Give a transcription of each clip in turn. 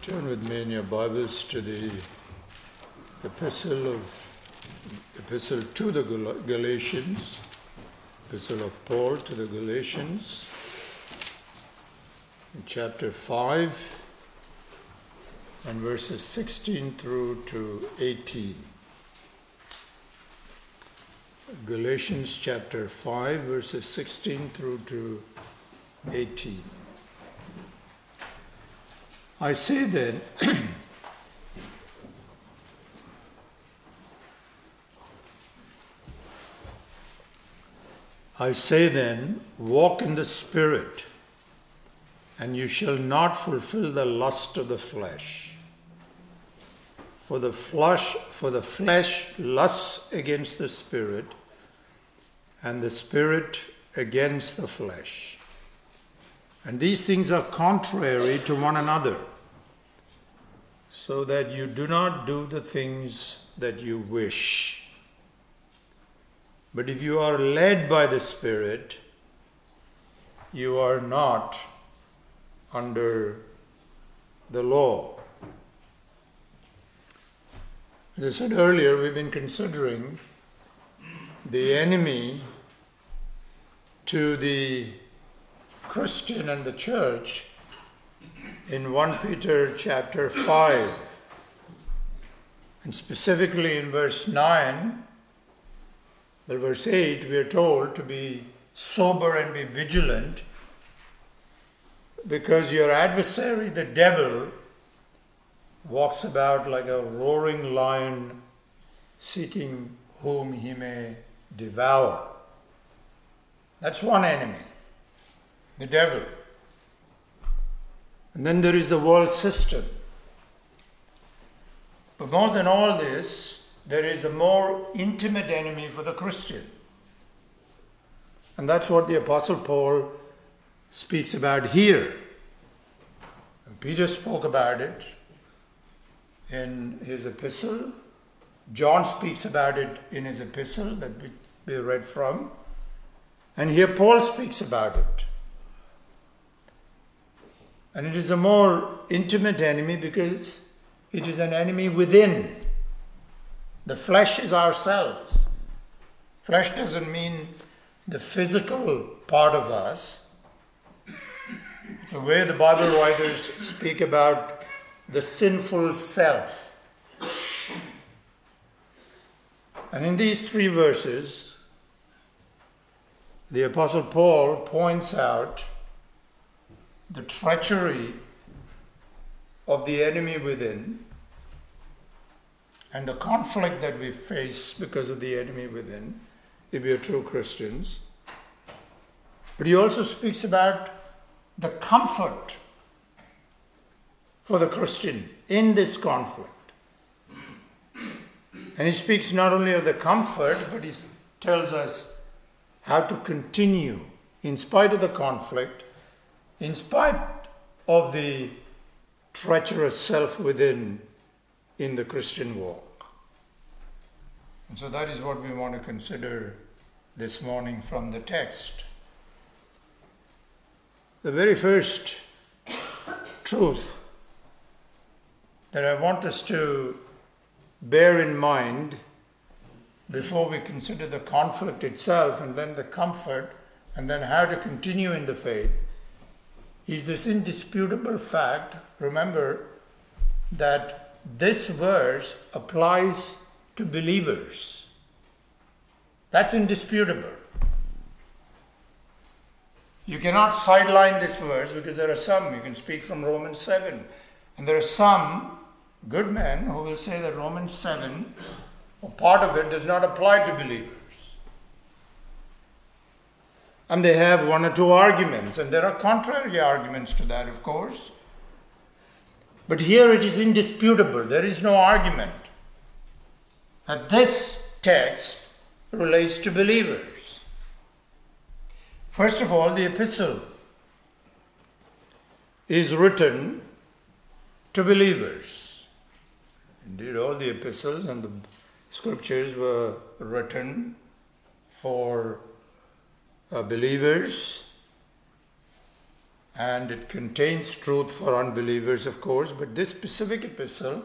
Turn with me in your Bibles to the epistle to the Galatians, epistle of Paul to the Galatians, in chapter 5 and verses 16 through to 18. Galatians chapter 5 verses 16 through to 18. I say then, walk in the Spirit, and you shall not fulfill the lust of the flesh. For the flesh lusts against the Spirit, and the Spirit against the flesh. And these things are contrary to one another, so that you do not do the things that you wish. But if you are led by the Spirit, you are not under the law. As I said earlier, we've been considering the enemy to the Christian and the church in 1 Peter chapter 5, and specifically in verse 9, but verse 8, we are told to be sober and be vigilant, because your adversary, the devil, walks about like a roaring lion, seeking whom he may devour. That's one enemy, the devil. And then there is the world system. But more than all this, there is a more intimate enemy for the Christian. And that's what the Apostle Paul speaks about here. And Peter spoke about it in his epistle. John speaks about it in his epistle that we read from. And here Paul speaks about it. And it is a more intimate enemy because it is an enemy within. The flesh is ourselves. Flesh doesn't mean the physical part of us. It's the way the Bible writers speak about the sinful self. And in these 3 verses, the Apostle Paul points out the treachery of the enemy within and the conflict that we face because of the enemy within, if we are true Christians. But he also speaks about the comfort for the Christian in this conflict. And he speaks not only of the comfort, but he tells us how to continue in spite of the conflict, in spite of the treacherous self within in the Christian walk. And so that is what we want to consider this morning from the text. The very first truth that I want us to bear in mind before we consider the conflict itself and then the comfort and then how to continue in the faith is this indisputable fact. Remember that this verse applies to believers. That's indisputable. You cannot sideline this verse because there are some, you can speak from Romans 7, and there are some good men who will say that Romans 7, or part of it, does not apply to believers. And they have 1 or 2 arguments, and there are contrary arguments to that, of course. But here it is indisputable. There is no argument that this text relates to believers. First of all, the epistle is written to believers. Indeed, all the epistles and the scriptures were written for believers. and it contains truth for unbelievers, of course, but this specific epistle,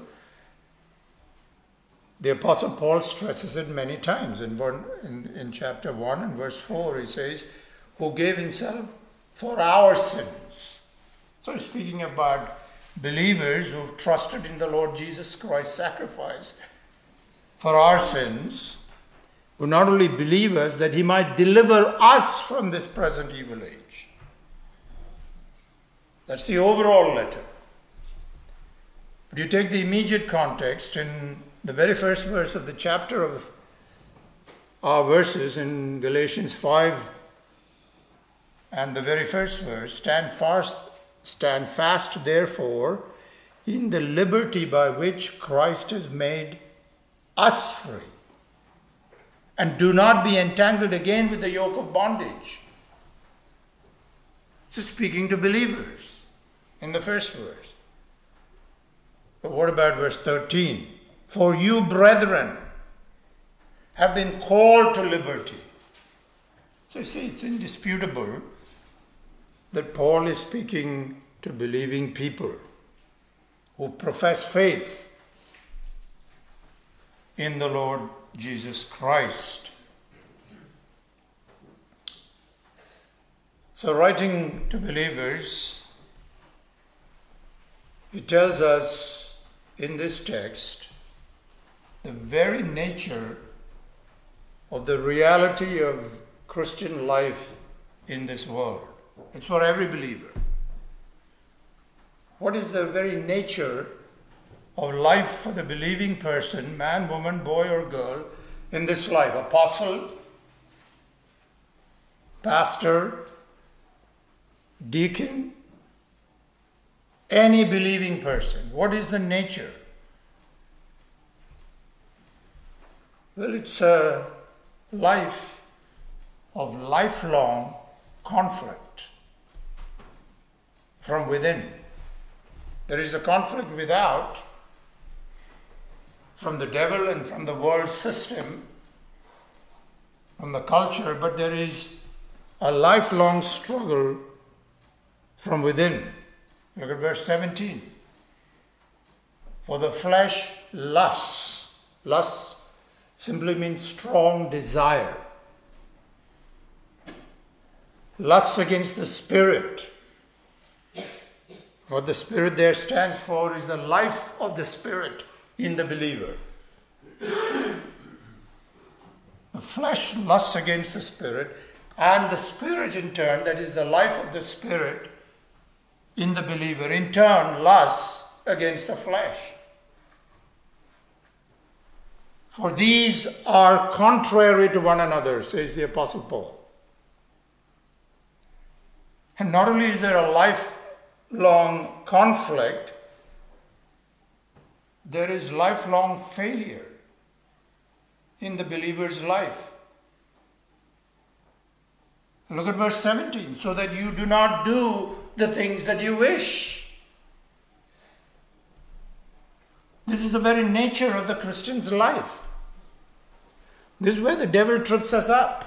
the Apostle Paul stresses it many times. In chapter 1 and verse 4, he says, who gave himself for our sins. So he's speaking about believers who've trusted in the Lord Jesus Christ's sacrifice for our sins, who not only believe us, that he might deliver us from this present evil age. That's the overall letter. But you take the immediate context in the very first verse of the chapter of our verses in Galatians 5 and the very first verse, stand fast therefore in the liberty by which Christ has made us free, and do not be entangled again with the yoke of bondage. So speaking to believers in the first verse. But what about verse 13? For you, brethren, have been called to liberty. So you see, it's indisputable that Paul is speaking to believing people who profess faith in the Lord Jesus Christ. So writing to believers, he tells us in this text the very nature of the reality of Christian life in this world. It's for every believer. What is the very nature of life for the believing person, man, woman, boy or girl, in this life? Apostle, pastor, deacon, any believing person. What is the nature? Well, it's a life of lifelong conflict from within. There is a conflict without, from the devil and from the world system, from the culture, but there is a lifelong struggle from within. Look at verse 17. For the flesh lusts. Lust simply means strong desire. Lusts against the Spirit. What the Spirit there stands for is the life of the Spirit in the believer. The flesh lusts against the Spirit, and the Spirit in turn, that is the life of the Spirit in the believer, in turn lusts against the flesh. For these are contrary to one another, says the Apostle Paul. And not only is there a lifelong conflict, there is lifelong failure in the believer's life. Look at verse 17. So that you do not do the things that you wish. This is the very nature of the Christian's life. This is where the devil trips us up.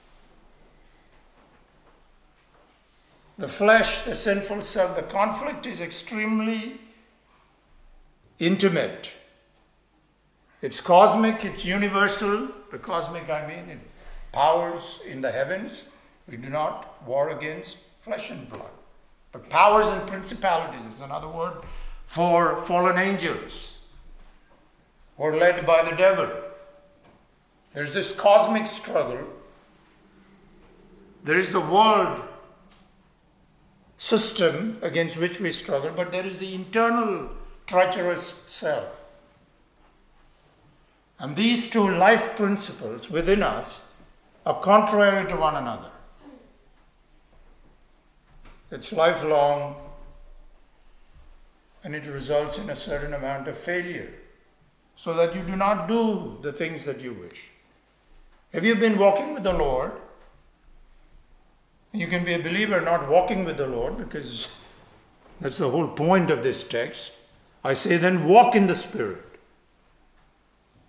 The flesh, the sinful self, the conflict is extremely intimate. It's cosmic, it's universal. The cosmic, I mean, it powers in the heavens. We do not war against flesh and blood. But powers and principalities is another word for fallen angels who are led by the devil. There's this cosmic struggle. There is the world system against which we struggle, but there is the internal treacherous self. And these two life principles within us are contrary to one another. It's lifelong, and it results in a certain amount of failure, so that you do not do the things that you wish. Have you been walking with the Lord? You can be a believer not walking with the Lord, because that's the whole point of this text. I say then, walk in the Spirit.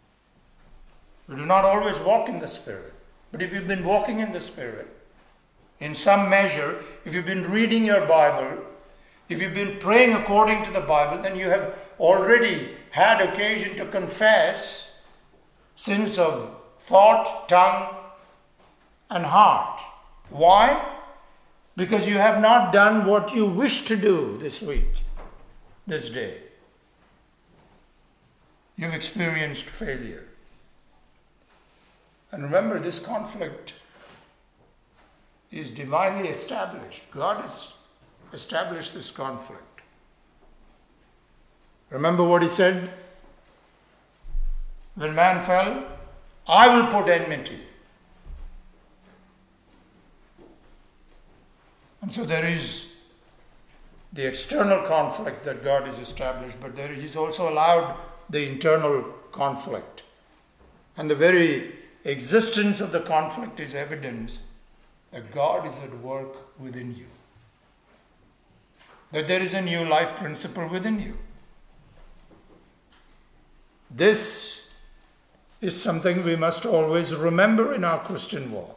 We do not always walk in the Spirit. But if you've been walking in the Spirit, in some measure, if you've been reading your Bible, if you've been praying according to the Bible, then you have already had occasion to confess sins of thought, tongue, and heart. Why? Because you have not done what you wish to do this week, this day. You've experienced failure. And remember, this conflict is divinely established. God has established this conflict. Remember what he said? When man fell, I will put enmity. And so there is the external conflict that God has established, but he's also allowed the internal conflict. And the very existence of the conflict is evidence that God is at work within you. That there is a new life principle within you. This is something we must always remember in our Christian walk.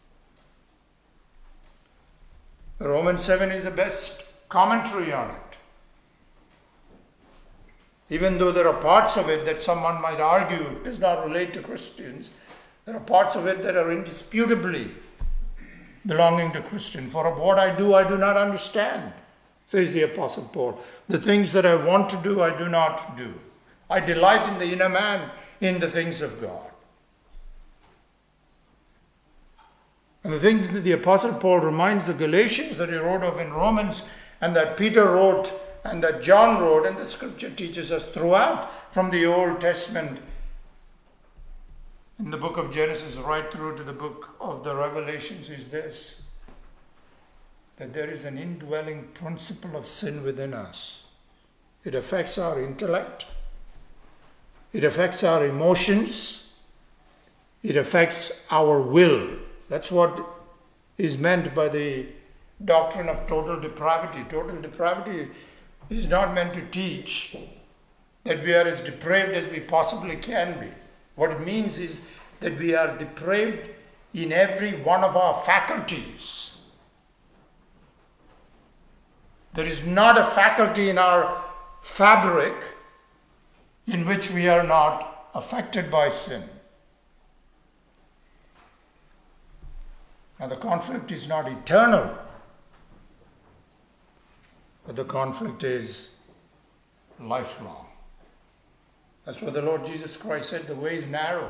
Romans 7 is the best commentary on it. Even though there are parts of it that someone might argue does not relate to Christians, there are parts of it that are indisputably belonging to Christian. For of what I do not understand, says the Apostle Paul. The things that I want to do, I do not do. I delight in the inner man, in the things of God. And the thing that the Apostle Paul reminds the Galatians that he wrote of in Romans, and that Peter wrote, and that John wrote, and the scripture teaches us throughout from the Old Testament, in the book of Genesis right through to the book of the Revelations, is this: that there is an indwelling principle of sin within us. It affects our intellect. It affects our emotions. It affects our will. That's what is meant by the doctrine of total depravity. Total depravity is not meant to teach that we are as depraved as we possibly can be. What it means is that we are depraved in every one of our faculties. There is not a faculty in our fabric in which we are not affected by sin. Now, the conflict is not eternal, but the conflict is lifelong. That's what the Lord Jesus Christ said, the way is narrow.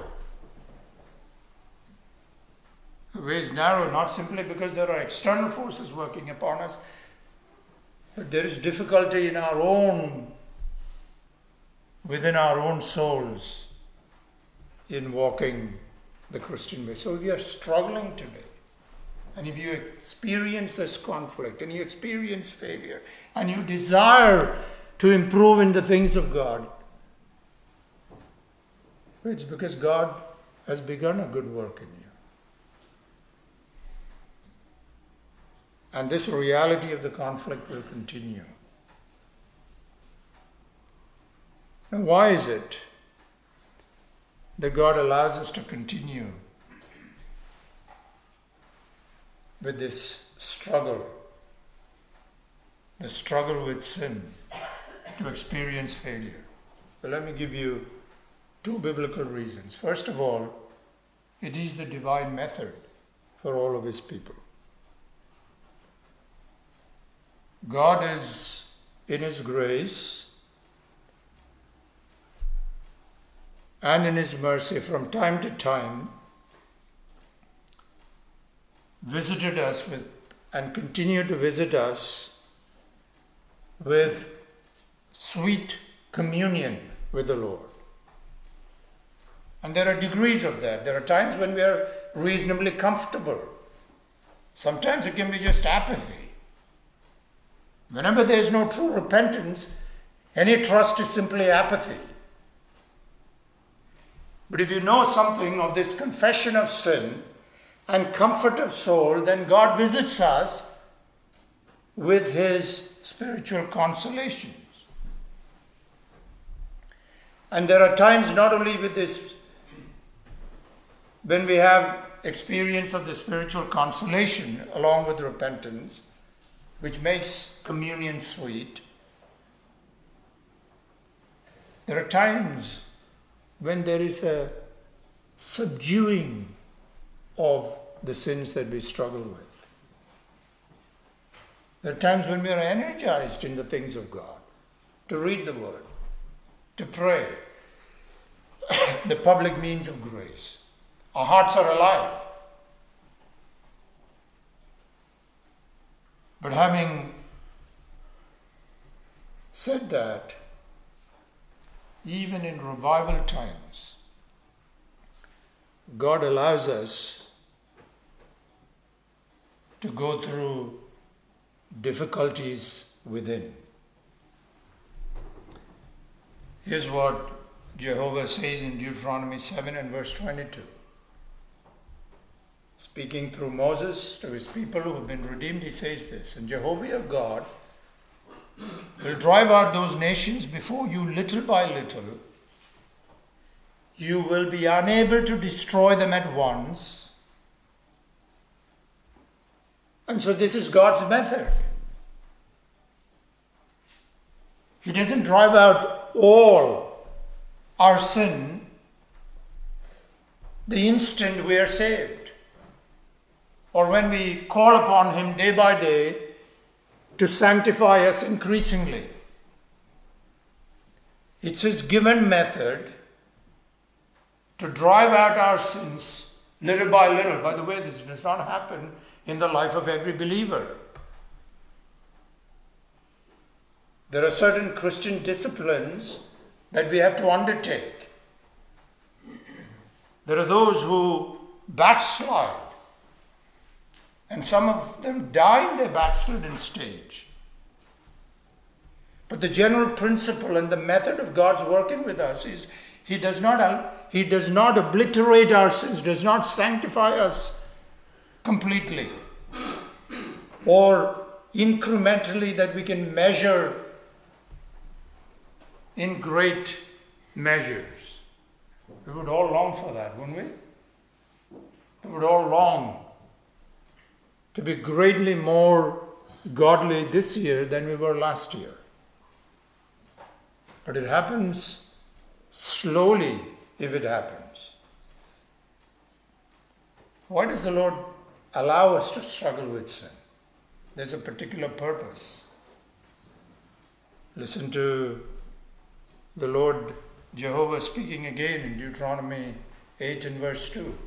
The way is narrow not simply because there are external forces working upon us, but there is difficulty in our own, within our own souls, in walking the Christian way. So if you are struggling today, and if you experience this conflict, and you experience failure, and you desire to improve in the things of God, it's because God has begun a good work in you. And this reality of the conflict will continue. Now, why is it that God allows us to continue with this struggle, the struggle with sin, to experience failure? Well, let me give you two biblical reasons. First of all, it is the divine method for all of his people. God is, in his grace and in his mercy, from time to time, visited us with, and continue to visit us with sweet communion with the Lord. And there are degrees of that. There are times when we are reasonably comfortable. Sometimes it can be just apathy. Whenever there is no true repentance, any trust is simply apathy. But if you know something of this confession of sin and comfort of soul, then God visits us with his spiritual consolations. And there are times not only with this, when we have experience of the spiritual consolation along with repentance, which makes communion sweet, there are times when there is a subduing of the sins that we struggle with. There are times when we are energized in the things of God, to read the Word, to pray, the public means of grace. Our hearts are alive. But having said that, even in revival times, God allows us to go through difficulties within. Here's what Jehovah says in Deuteronomy 7 and verse 22. Speaking through Moses to his people who have been redeemed, he says this, "And Jehovah your God will drive out those nations before you little by little. You will be unable to destroy them at once." And so this is God's method. He doesn't drive out all our sin the instant we are saved, or when we call upon Him day by day to sanctify us increasingly. It's His given method to drive out our sins little by little. By the way, this does not happen in the life of every believer. There are certain Christian disciplines that we have to undertake. There are those who backslide, and some of them die in their backslidden stage. But the general principle and the method of God's working with us is He does not obliterate our sins, does not sanctify us completely or incrementally that we can measure in great measures. We would all long for that, wouldn't we? We would all long to be greatly more godly this year than we were last year. But it happens slowly if it happens. Why does the Lord allow us to struggle with sin? There's a particular purpose. Listen to the Lord Jehovah speaking again in Deuteronomy 8 and verse 2.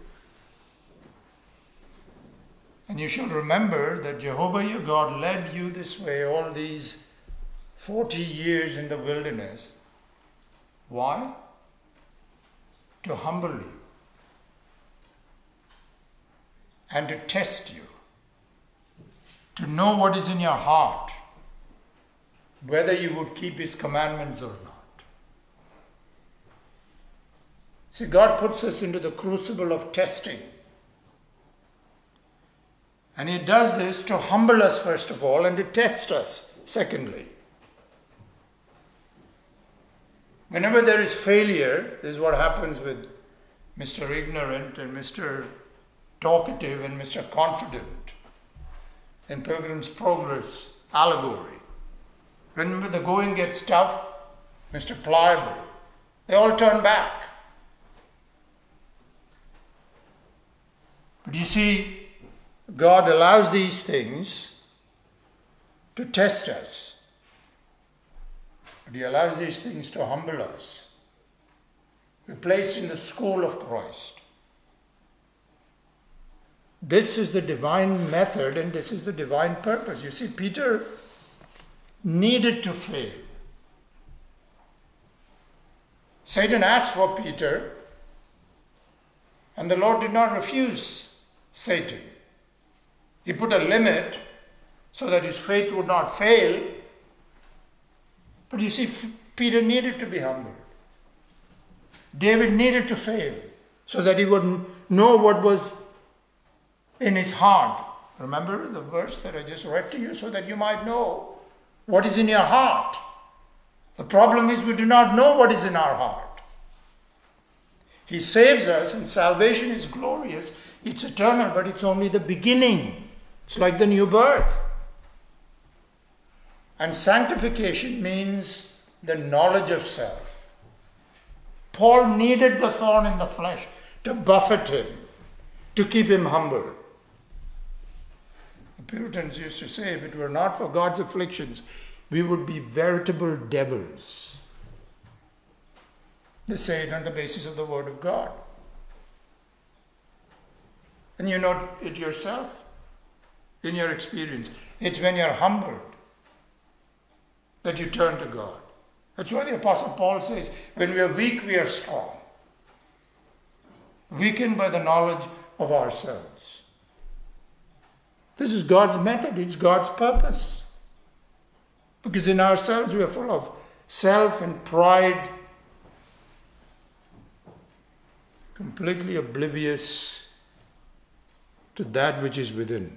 "And you shall remember that Jehovah your God led you this way all these 40 years in the wilderness." Why? To humble you and to test you, to know what is in your heart, whether you would keep His commandments or not. See, God puts us into the crucible of testing. And He does this to humble us first of all and to test us secondly. Whenever there is failure, this is what happens with Mr. Ignorant and Mr. Talkative and Mr. Confident in Pilgrim's Progress allegory. Whenever the going gets tough, Mr. Pliable, they all turn back. But you see, God allows these things to test us. But He allows these things to humble us. We're placed in the school of Christ. This is the divine method and this is the divine purpose. You see, Peter needed to fail. Satan asked for Peter, and the Lord did not refuse Satan. He put a limit so that his faith would not fail. But you see, Peter needed to be humbled. David needed to fail so that he would know what was in his heart. Remember the verse that I just read to you? So that you might know what is in your heart. The problem is we do not know what is in our heart. He saves us and salvation is glorious It's eternal, but it's only the beginning. It's like the new birth. And sanctification means the knowledge of self. Paul needed the thorn in the flesh to buffet him, to keep him humble. The Puritans used to say, if it were not for God's afflictions, we would be veritable devils. They say it on the basis of the Word of God. And you know it yourself, in your experience. It's when you're humbled that you turn to God. That's why the Apostle Paul says, when we are weak, we are strong. Weakened by the knowledge of ourselves. This is God's method. It's God's purpose. Because in ourselves we are full of self and pride, completely oblivious to that which is within.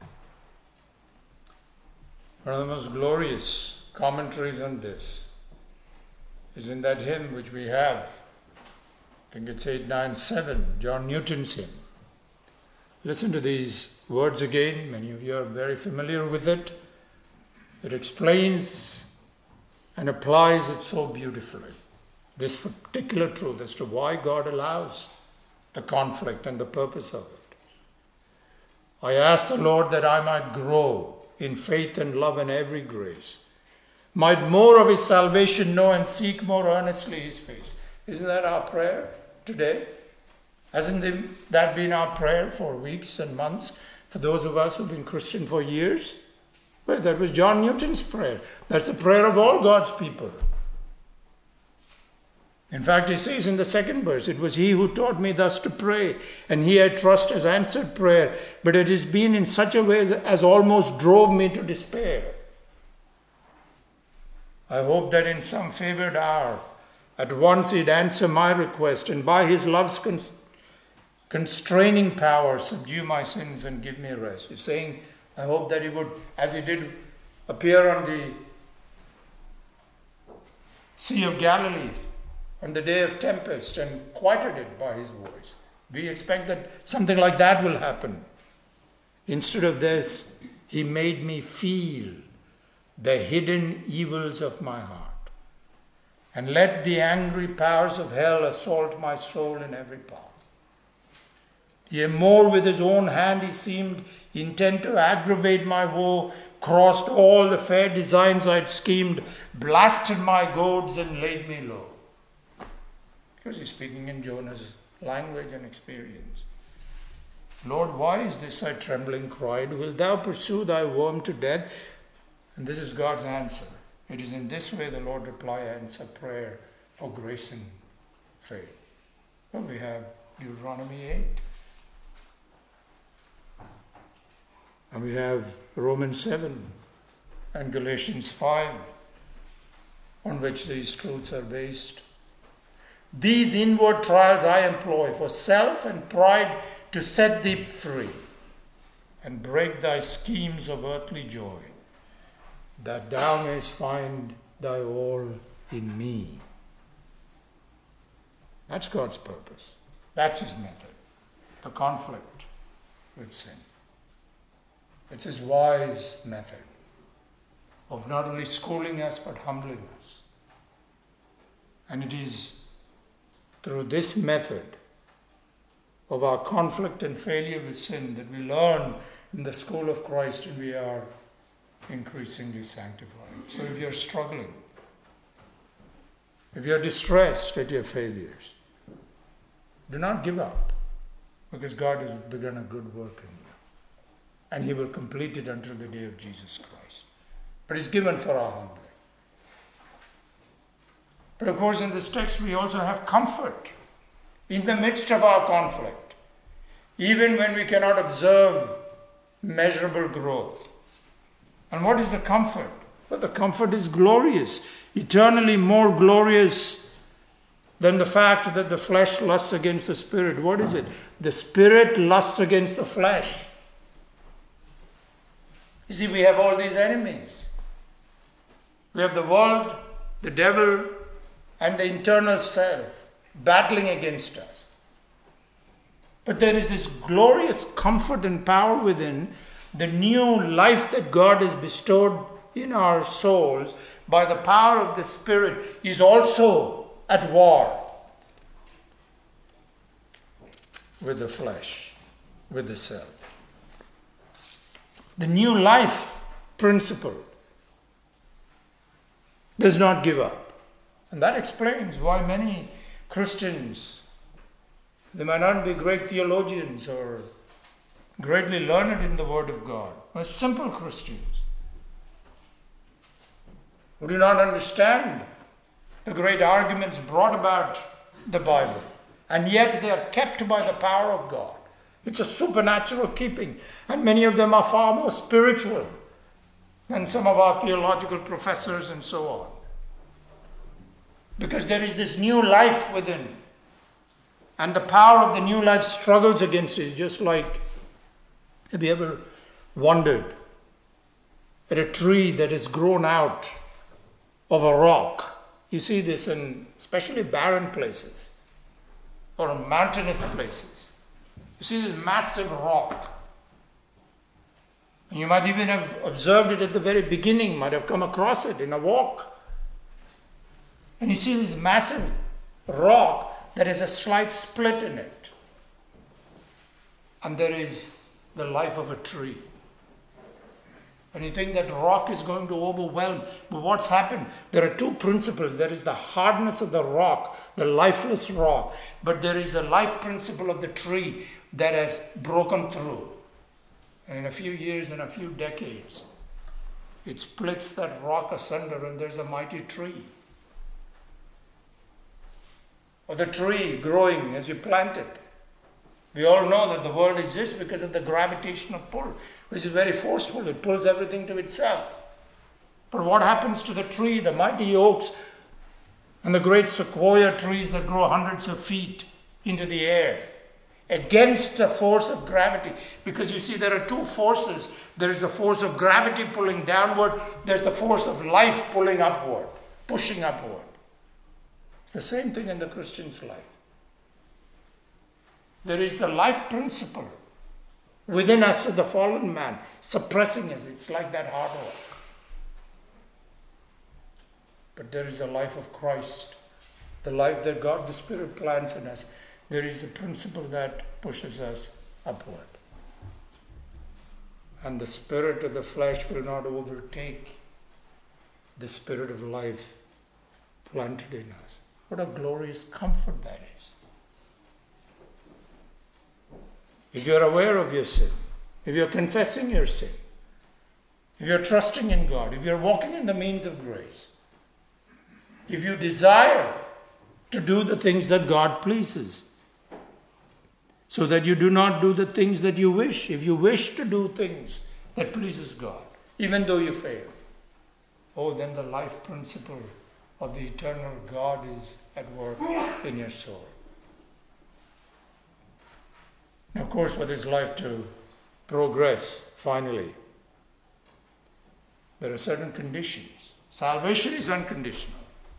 One of the most glorious commentaries on this is in that hymn which we have. I think it's 897, John Newton's hymn. Listen to these words again. Many of you are very familiar with it. It explains and applies it so beautifully. This particular truth as to why God allows the conflict and the purpose of it. I ask the Lord that I might grow in faith and love and every grace, might more of His salvation know and seek more earnestly His face. Isn't that our prayer today? Hasn't that been our prayer for weeks and months for those of us who've been Christian for years? Well, that was John Newton's prayer. That's the prayer of all God's people. In fact, he says in the second verse, it was He who taught me thus to pray, and He I trust has answered prayer, but it has been in such a way as almost drove me to despair. I hope that in some favored hour, at once He'd answer my request, and by His love's constraining power subdue my sins and give me rest. He's saying, I hope that He would, as He did appear on the Sea of Galilee on the day of tempest and quieted it by His voice. We expect that something like that will happen. Instead of this, He made me feel the hidden evils of my heart, and let the angry powers of hell assault my soul in every part. Yea, more with His own hand He seemed intent to aggravate my woe, crossed all the fair designs I'd schemed, blasted my goads and laid me low. Because he's speaking in Jonah's language and experience. Lord, why is this? I trembling cried. Wilt thou pursue thy worm to death? And this is God's answer. It is in this way the Lord answer prayer for grace and faith. Well, we have Deuteronomy 8. And we have Romans 7 and Galatians 5, on which these truths are based. These inward trials I employ for self and pride to set thee free and break thy schemes of earthly joy, that thou mayst find thy all in me. That's God's purpose. That's His method. The conflict with sin. It's His wise method of not only schooling us but humbling us. And it is through this method of our conflict and failure with sin that we learn in the school of Christ and we are increasingly sanctified. So if you're struggling, if you're distressed at your failures, do not give up, because God has begun a good work in you. And He will complete it until the day of Jesus Christ. But it's given for our humbling. But of course in this text we also have comfort in the midst of our conflict, even when we cannot observe measurable growth. And what is the comfort? Well, the comfort is glorious, eternally more glorious than the fact that the flesh lusts against the spirit. What is it? The spirit lusts against the flesh. You see, we have all these enemies. We have the world, the devil, and the internal self battling against us. But there is this glorious comfort and power within. The new life that God has bestowed in our souls by the power of the Spirit is also at war with the flesh, with the self. The new life principle does not give up. And that explains why many Christians, they might not be great theologians or greatly learned in the Word of God, but simple Christians who do not understand the great arguments brought about the Bible, and yet they are kept by the power of God. It's a supernatural keeping, and many of them are far more spiritual than some of our theological professors and so on. Because there is this new life within, and the power of the new life struggles against it. Just like, have you ever wondered at a tree that has grown out of a rock? You see this in especially barren places or mountainous places. You see this massive rock. And you might even have observed it at the very beginning, might have come across it in a walk. And you see this massive rock that has a slight split in it. And there is the life of a tree. And you think that rock is going to overwhelm. But what's happened? There are two principles. There is the hardness of the rock, the lifeless rock. But there is the life principle of the tree that has broken through. And in a few years, in a few decades, it splits that rock asunder and there's a mighty tree. Or the tree growing as you plant it. We all know that the world exists because of the gravitational pull, which is very forceful. It pulls everything to itself. But what happens to the tree, the mighty oaks, and the great sequoia trees that grow hundreds of feet into the air against the force of gravity? Because you see, there are two forces. There is the force of gravity pulling downward. There's the force of life pulling upward, pushing upward. It's the same thing in the Christian's life. There is the life principle within us of the fallen man, suppressing us. It's like that hard rock. But there is the life of Christ, the life that God the Spirit plants in us. There is the principle that pushes us upward. And the spirit of the flesh will not overtake the spirit of life planted in us. What a glorious comfort that is. If you're aware of your sin, if you're confessing your sin, if you're trusting in God, if you're walking in the means of grace, if you desire to do the things that God pleases, so that you do not do the things that you wish. If you wish to do things that pleases God, even though you fail, then the life principle of the eternal God is at work in your soul. Now, of course, for this life to progress, finally, there are certain conditions. Salvation is unconditional.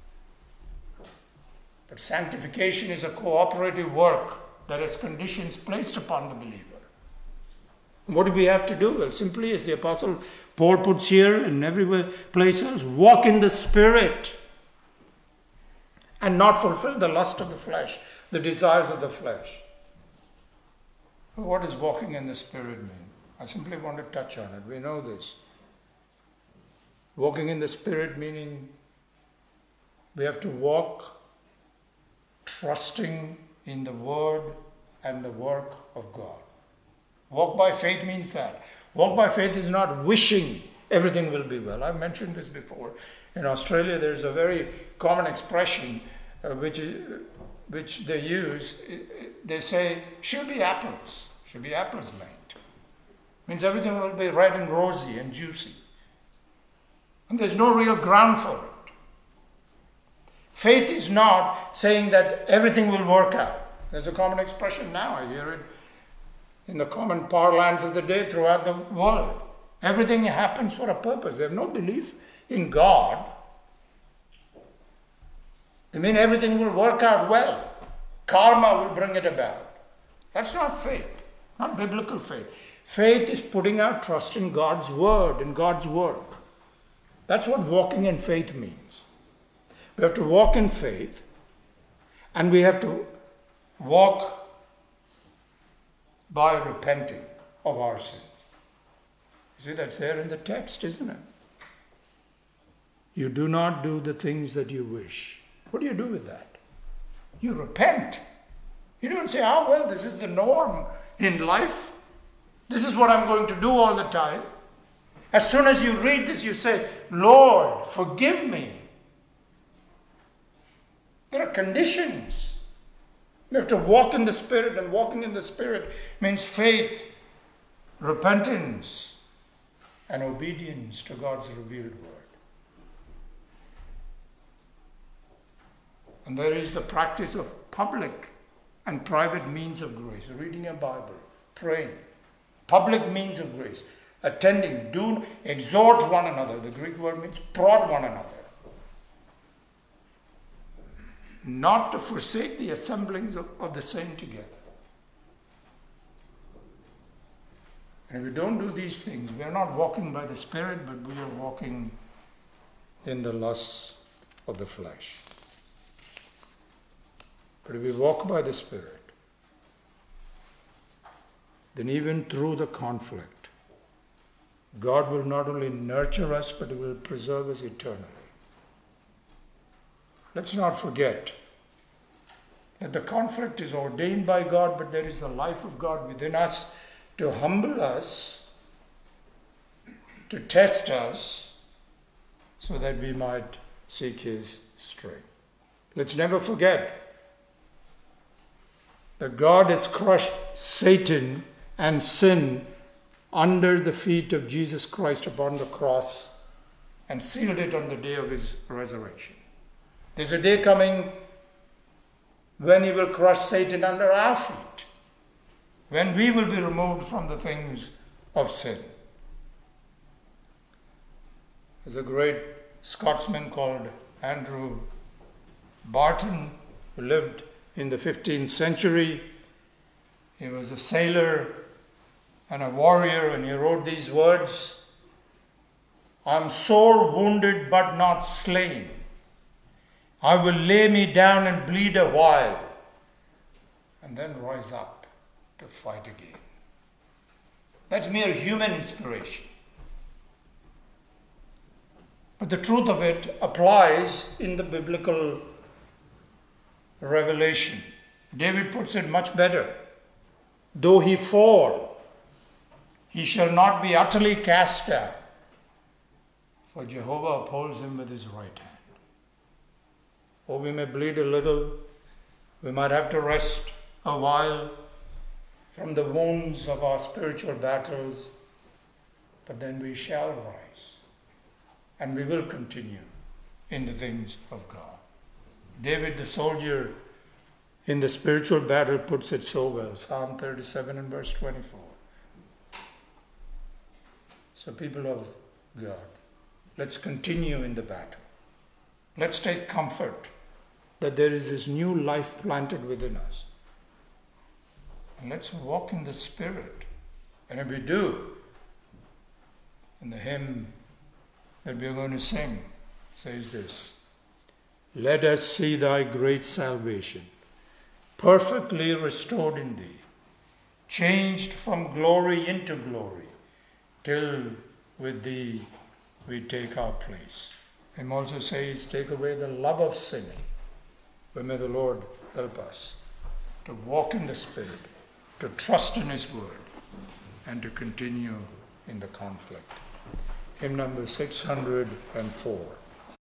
But sanctification is a cooperative work that has conditions placed upon the believer. What do we have to do? Well, simply as the Apostle Paul puts here and every place else, walk in the Spirit and not fulfill the lust of the flesh, the desires of the flesh. What does walking in the Spirit mean? I simply want to touch on it. We know this. Walking in the Spirit meaning we have to walk trusting in the Word and the work of God. Walk by faith means that. Walk by faith is not wishing everything will be well. I've mentioned this before. In Australia, there's a very common expression which they use. They say, she'll be apples. She'll be apples, mate. Means everything will be red and rosy and juicy. And there's no real ground for it. Faith is not saying that everything will work out. There's a common expression now. I hear it in the common parlance of the day throughout the world. Everything happens for a purpose. They have no belief in God. They mean everything will work out well. Karma will bring it about. That's not faith, not biblical faith. Faith is putting our trust in God's word and God's work. That's what walking in faith means. We have to walk in faith, and we have to walk by repenting of our sins. You see, that's there in the text, isn't it? You do not do the things that you wish. What do you do with that? You repent. You don't say, oh, well, this is the norm in life. This is what I'm going to do all the time. As soon as you read this, you say, Lord, forgive me. There are conditions. You have to walk in the Spirit, and walking in the Spirit means faith, repentance, and obedience to God's revealed word. And there is the practice of public and private means of grace. Reading a Bible, praying. Public means of grace. Attending. Do exhort one another. The Greek word means prod one another. Not to forsake the assemblings of the saints together. And if we don't do these things, we are not walking by the Spirit, but we are walking in the lusts of the flesh. But if we walk by the Spirit, then even through the conflict, God will not only nurture us, but He will preserve us eternally. Let's not forget that the conflict is ordained by God, but there is the life of God within us to humble us, to test us, so that we might seek His strength. Let's never forget that God has crushed Satan and sin under the feet of Jesus Christ upon the cross and sealed it on the day of His resurrection. There's a day coming when He will crush Satan under our feet, when we will be removed from the things of sin. There's a great Scotsman called Andrew Barton, who lived in the 15th century. He was a sailor and a warrior, and he wrote these words: I'm sore wounded but not slain. I will lay me down and bleed a while, and then rise up to fight again. That's mere human inspiration. But the truth of it applies in the biblical revelation. David puts it much better. Though he fall, he shall not be utterly cast down, for Jehovah upholds him with His right hand. Or we may bleed a little, we might have to rest a while from the wounds of our spiritual battles, but then we shall rise, and we will continue in the things of God. David the soldier in the spiritual battle puts it so well. Psalm 37 and verse 24. So people of God, let's continue in the battle. Let's take comfort that there is this new life planted within us. And let's walk in the Spirit. And if we do, and the hymn that we are going to sing says this: let us see Thy great salvation, perfectly restored in Thee, changed from glory into glory, till with Thee we take our place. Hymn also says, take away the love of sinning. But may the Lord help us to walk in the Spirit, to trust in His word, and to continue in the conflict. Hymn number 604.